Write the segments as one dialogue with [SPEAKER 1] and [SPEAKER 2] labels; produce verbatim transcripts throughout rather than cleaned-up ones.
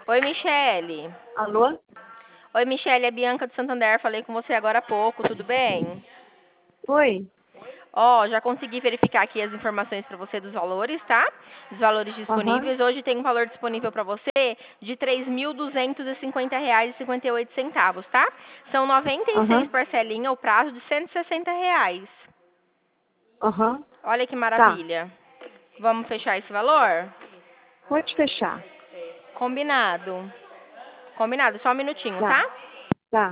[SPEAKER 1] Oi, Michele.
[SPEAKER 2] Alô?
[SPEAKER 1] Oi, Michele, é Bianca do Santander. Falei com você agora há pouco, tudo bem?
[SPEAKER 2] Oi?
[SPEAKER 1] Ó, já consegui verificar aqui as informações para você dos valores, tá? Dos valores
[SPEAKER 2] Aham.
[SPEAKER 1] disponíveis. Hoje tem um valor disponível para você de três mil duzentos e cinquenta reais e cinquenta e oito centavos, tá? São noventa e seis
[SPEAKER 2] Aham.
[SPEAKER 1] parcelinhas, o prazo de cento e sessenta reais.
[SPEAKER 2] Aham.
[SPEAKER 1] Olha que
[SPEAKER 2] Tá.
[SPEAKER 1] maravilha. Vamos fechar esse valor?
[SPEAKER 2] Pode fechar.
[SPEAKER 1] Combinado. Combinado, só um minutinho,
[SPEAKER 2] Tá.
[SPEAKER 1] tá?
[SPEAKER 2] Tá.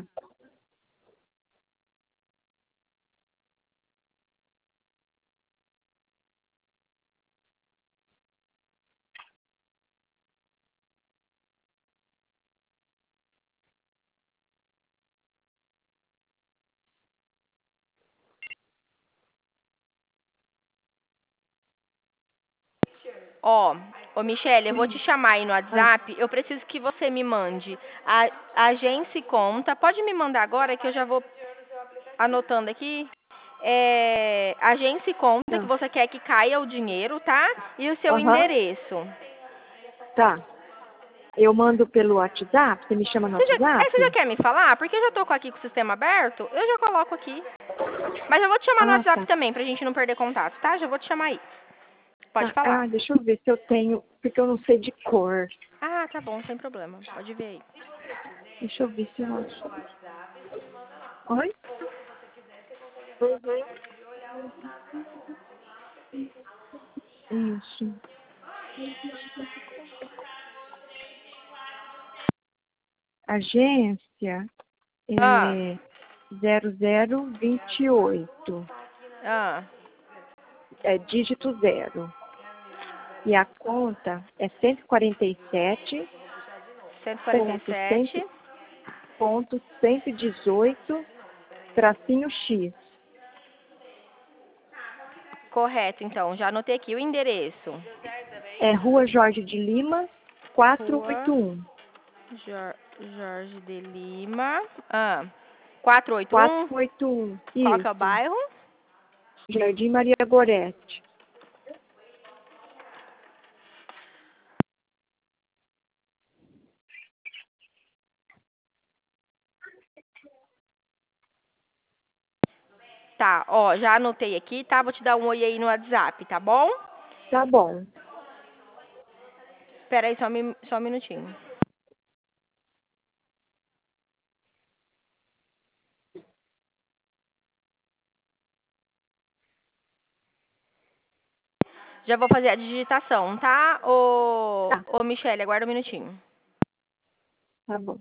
[SPEAKER 1] Ó, ô Michele, eu vou te
[SPEAKER 2] Hum.
[SPEAKER 1] chamar aí no
[SPEAKER 2] Ah,
[SPEAKER 1] WhatsApp. Eu preciso que você me mande a a agência e conta. Pode me mandar agora que eu já vou anotando aqui. É, agência e conta que
[SPEAKER 2] tá.
[SPEAKER 1] você quer que caia o dinheiro, tá? E o seu
[SPEAKER 2] Aham.
[SPEAKER 1] endereço.
[SPEAKER 2] Tá. Eu mando pelo WhatsApp? Você me chama no
[SPEAKER 1] Você já, é, você já
[SPEAKER 2] WhatsApp?
[SPEAKER 1] quer me falar? Porque eu já tô com aqui com o sistema aberto, eu já coloco aqui. Mas eu vou te chamar no
[SPEAKER 2] Ah,
[SPEAKER 1] WhatsApp
[SPEAKER 2] tá.
[SPEAKER 1] também, pra gente não perder contato, tá? Já vou te chamar aí. Pode
[SPEAKER 2] Tá.
[SPEAKER 1] falar.
[SPEAKER 2] Ah, deixa eu ver se eu tenho, porque eu não sei de cor.
[SPEAKER 1] Ah, tá bom, sem problema. Pode ver aí.
[SPEAKER 2] Deixa eu ver se eu acho. Oi? Uhum. Isso. Agência
[SPEAKER 1] Ah,
[SPEAKER 2] é zero zero vinte e oito.
[SPEAKER 1] ah.
[SPEAKER 2] É dígito zero. E a conta é cento e quarenta e sete
[SPEAKER 1] cento e quarenta e
[SPEAKER 2] ponto cem
[SPEAKER 1] sete.
[SPEAKER 2] ponto cento e dezoito tracinho X.
[SPEAKER 1] Correto, então. Já anotei aqui o endereço.
[SPEAKER 2] É Rua Jorge de Lima,
[SPEAKER 1] Rua
[SPEAKER 2] quatrocentos e oitenta e um.
[SPEAKER 1] Jor- Jorge de Lima. Ah, quatrocentos e oitenta e um.
[SPEAKER 2] quatrocentos e oitenta e um.
[SPEAKER 1] Qual que é o
[SPEAKER 2] Isso.
[SPEAKER 1] bairro?
[SPEAKER 2] Jardim Maria Gorete.
[SPEAKER 1] Tá, ó, já anotei aqui, tá? Vou te dar um oi aí no WhatsApp, tá bom?
[SPEAKER 2] Tá bom.
[SPEAKER 1] Espera aí só, um mi- só um minutinho. Já vou fazer a digitação, tá? Ô,
[SPEAKER 2] Tá.
[SPEAKER 1] ô Michele, aguarda um minutinho.
[SPEAKER 2] Tá bom.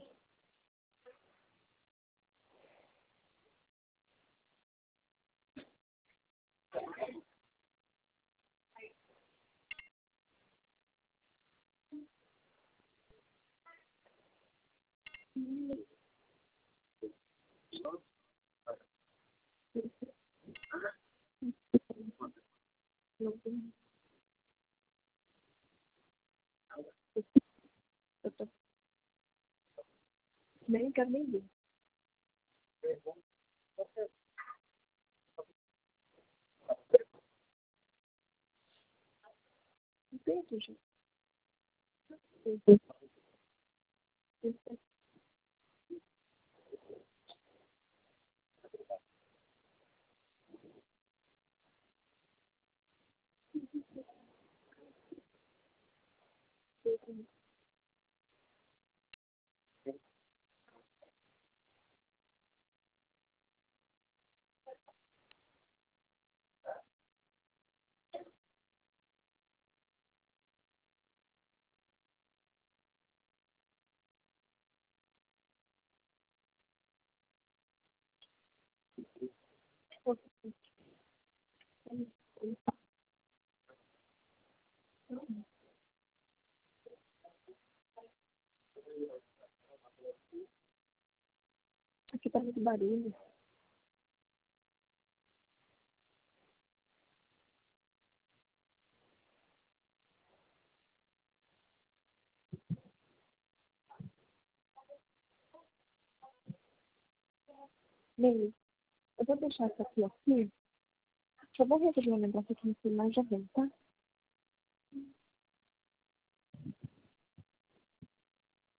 [SPEAKER 2] Eu tô... Nem quero nem ver. Não tem aqui, gente. Aqui tá muito barulho. Bem, eu vou deixar isso aqui aqui. Só vou resolver um negócio aqui no celular e já vem, tá?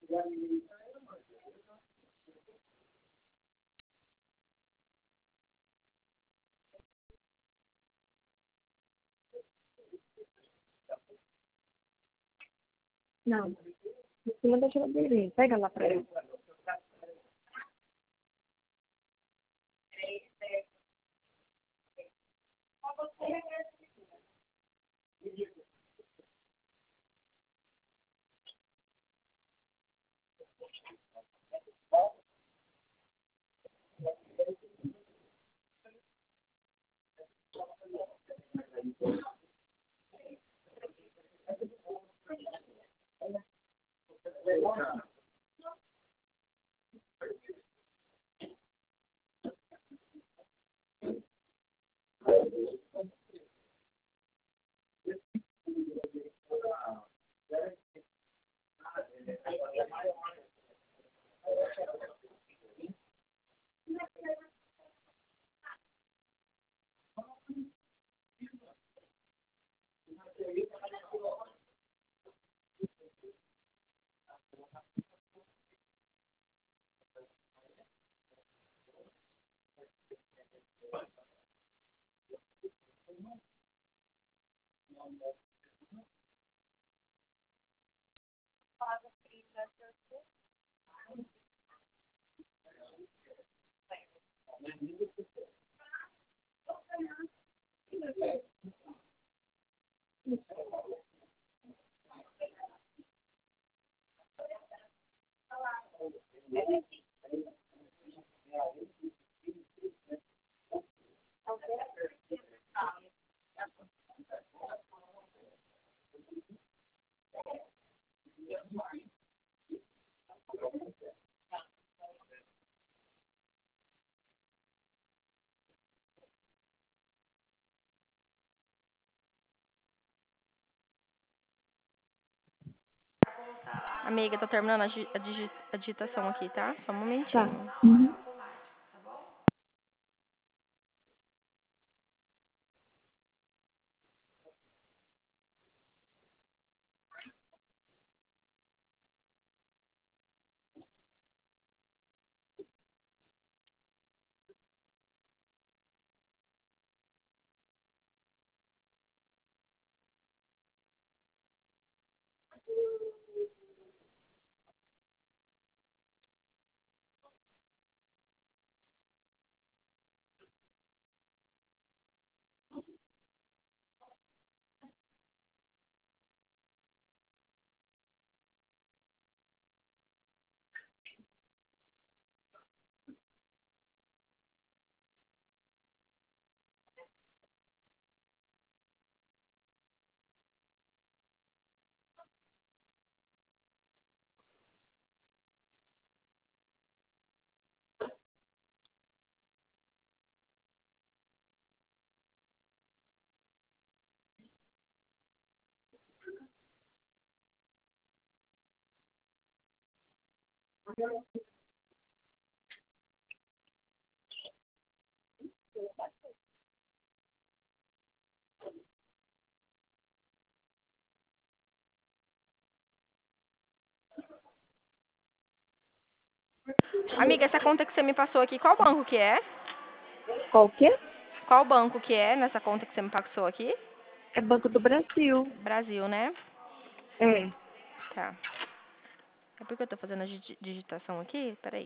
[SPEAKER 2] Não. Em cima da geladeira. Pega lá pra ele.
[SPEAKER 1] Amiga, tô terminando a, di- a digi- a digitação aqui, tá? Só um
[SPEAKER 2] Tá.
[SPEAKER 1] momentinho.
[SPEAKER 2] Uhum.
[SPEAKER 1] Amiga, essa conta que você me passou aqui, qual banco que é?
[SPEAKER 2] Qual que é?
[SPEAKER 1] Qual banco que é nessa conta que você me passou aqui?
[SPEAKER 2] É Banco do Brasil.
[SPEAKER 1] Brasil, né?
[SPEAKER 2] É.
[SPEAKER 1] Tá. É porque eu tô fazendo a digi- digitação aqui? Peraí.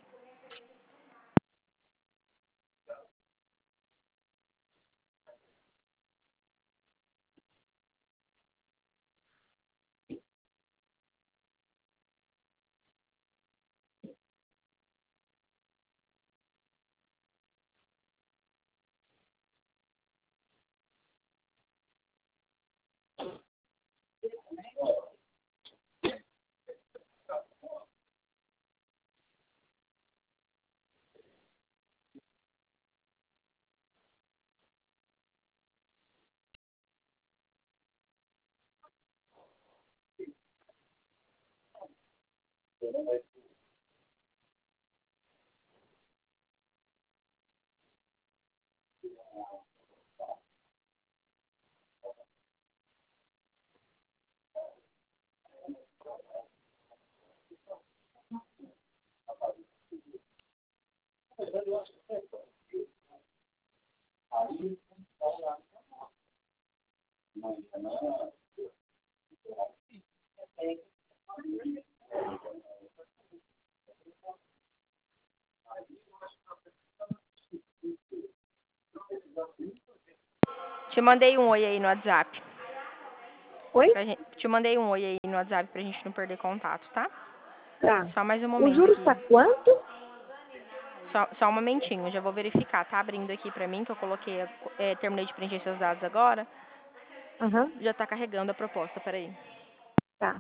[SPEAKER 1] Te mandei um oi aí no WhatsApp.
[SPEAKER 2] Oi?
[SPEAKER 1] Pra gente, te mandei um oi aí no WhatsApp pra gente não perder contato, tá?
[SPEAKER 2] Tá.
[SPEAKER 1] Só mais um
[SPEAKER 2] O
[SPEAKER 1] momento
[SPEAKER 2] juros
[SPEAKER 1] aqui.
[SPEAKER 2] tá quanto?
[SPEAKER 1] Só, só um momentinho, já vou verificar. Tá abrindo aqui pra mim, que eu coloquei, é, terminei de preencher seus dados agora.
[SPEAKER 2] Aham.
[SPEAKER 1] Já tá carregando a proposta, peraí.
[SPEAKER 2] Tá.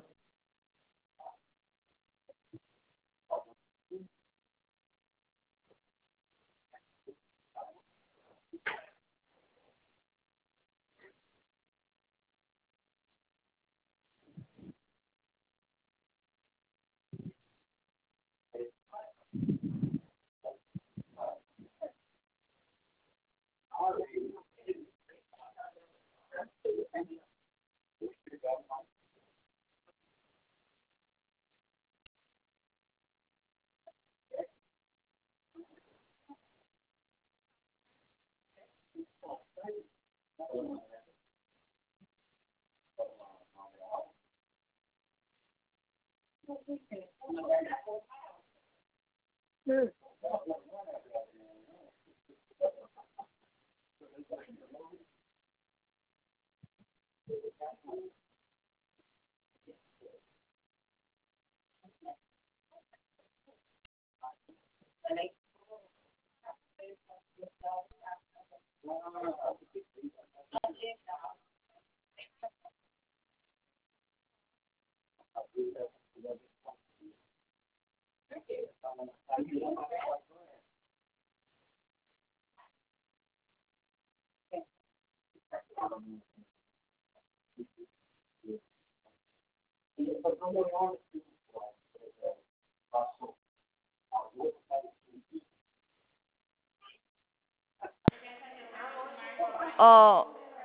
[SPEAKER 2] Hum.
[SPEAKER 1] Ó,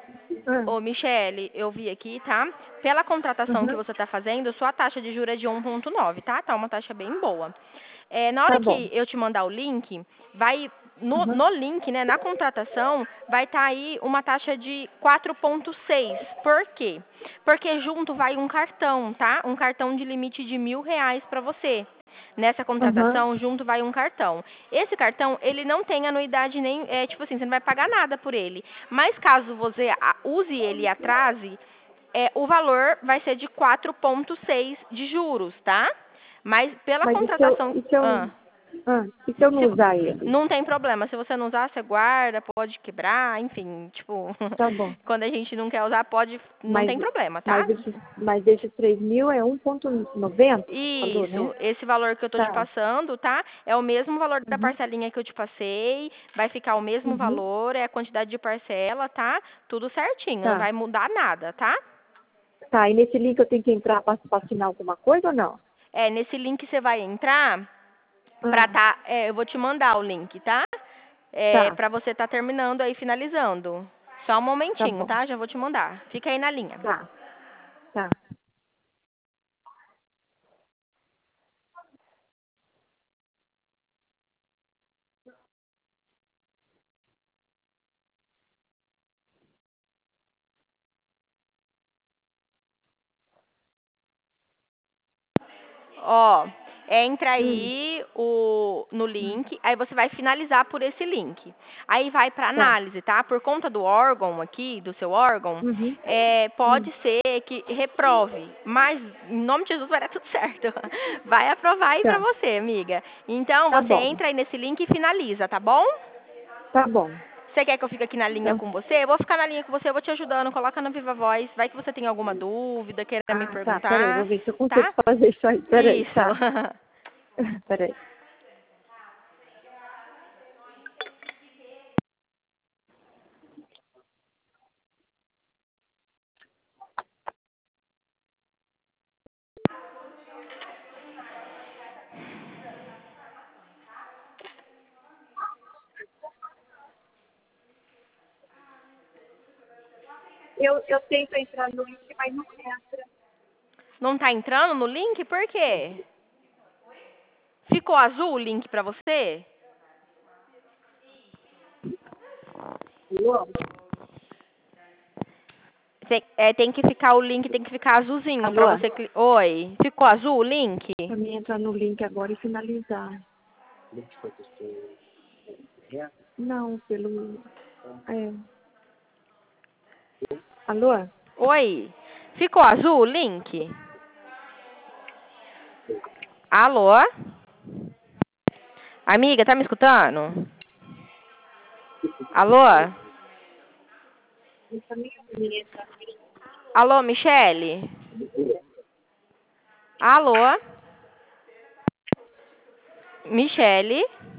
[SPEAKER 2] Ah.
[SPEAKER 1] ô Michele, eu vi aqui, tá? Pela contratação que
[SPEAKER 2] Uhum.
[SPEAKER 1] você tá fazendo, sua taxa de juros é de um vírgula nove, tá? Tá uma taxa bem boa. É, na hora
[SPEAKER 2] Tá bom.
[SPEAKER 1] que eu te mandar o link, vai no,
[SPEAKER 2] Uhum.
[SPEAKER 1] no link, né, na contratação, vai estar aí uma taxa de quatro vírgula seis. Por quê? Porque junto vai um cartão, tá? Um cartão de limite de mil reais para você. Nessa
[SPEAKER 2] Uhum.
[SPEAKER 1] contratação, junto vai um cartão. Esse cartão, ele não tem anuidade nem, é, tipo assim, você não vai pagar nada por ele. Mas caso você a- use ele e atrase, é, o valor vai ser de quatro vírgula seis de juros, tá? Mas pela
[SPEAKER 2] Mas e se eu,
[SPEAKER 1] contratação...
[SPEAKER 2] e se eu,
[SPEAKER 1] Ah,
[SPEAKER 2] ah, e se eu não
[SPEAKER 1] se,
[SPEAKER 2] usar ele?
[SPEAKER 1] não tem problema. Se você não usar, você guarda, pode quebrar, enfim, tipo...
[SPEAKER 2] Tá bom.
[SPEAKER 1] quando a gente não quer usar, pode... Não
[SPEAKER 2] Mas,
[SPEAKER 1] tem problema, tá?
[SPEAKER 2] mas, esses, mas esses três mil é um vírgula noventa? Falou,
[SPEAKER 1] Isso,
[SPEAKER 2] né?
[SPEAKER 1] esse valor que eu tô te
[SPEAKER 2] Tá.
[SPEAKER 1] passando, tá? É o mesmo valor da
[SPEAKER 2] Uhum.
[SPEAKER 1] parcelinha que eu te passei, vai ficar o mesmo
[SPEAKER 2] Uhum.
[SPEAKER 1] valor, é a quantidade de parcela, tá? Tudo certinho, não
[SPEAKER 2] Tá.
[SPEAKER 1] vai mudar nada, tá?
[SPEAKER 2] Tá, e nesse link eu tenho que entrar para assinar alguma coisa ou não?
[SPEAKER 1] É, nesse link você vai entrar pra
[SPEAKER 2] Ah,
[SPEAKER 1] tá, é, eu vou te mandar o link, tá? É,
[SPEAKER 2] tá,
[SPEAKER 1] pra você tá terminando aí, finalizando. Só um
[SPEAKER 2] tá
[SPEAKER 1] momentinho,
[SPEAKER 2] bom.
[SPEAKER 1] tá? Já vou te mandar. Fica aí na linha.
[SPEAKER 2] Tá, tá.
[SPEAKER 1] Ó, entra
[SPEAKER 2] Hum,
[SPEAKER 1] aí o, no
[SPEAKER 2] hum,
[SPEAKER 1] link, aí você vai finalizar por esse link. Aí vai para
[SPEAKER 2] tá.
[SPEAKER 1] análise, tá? Por conta do órgão aqui, do seu órgão,
[SPEAKER 2] Uhum.
[SPEAKER 1] é,
[SPEAKER 2] Hum,
[SPEAKER 1] pode ser que reprove, mas em nome de Jesus vai dar tudo certo. Vai aprovar aí pra
[SPEAKER 2] tá,
[SPEAKER 1] você, amiga. Então
[SPEAKER 2] tá
[SPEAKER 1] você
[SPEAKER 2] bom,
[SPEAKER 1] entra aí nesse link e finaliza, tá bom?
[SPEAKER 2] tá bom.
[SPEAKER 1] Você quer que eu fique aqui na linha
[SPEAKER 2] Então,
[SPEAKER 1] com você? Eu vou ficar na linha com você, eu vou te ajudando. Coloca na Viva Voz. Vai que você tem alguma dúvida, queira me
[SPEAKER 2] ah, tá, peraí, vou
[SPEAKER 1] perguntar,
[SPEAKER 2] ver se eu consigo
[SPEAKER 1] tá?
[SPEAKER 2] fazer isso aí. Peraí,
[SPEAKER 1] Isso.
[SPEAKER 2] tá. Peraí. Eu, eu tento entrar no link, mas não entra.
[SPEAKER 1] Não tá entrando no link? Por quê? Ficou azul o link pra você?
[SPEAKER 2] João,
[SPEAKER 1] Tem, é, tem que ficar, o link tem que ficar azulzinho
[SPEAKER 2] Alô?
[SPEAKER 1] pra você clicar. Oi, ficou azul o link?
[SPEAKER 2] Pra mim entrar no link agora e finalizar. Não, pelo... É. Alô?
[SPEAKER 1] Oi, ficou azul o link? Alô? Amiga, tá me escutando? Alô? Alô, Michele? Alô? Michele?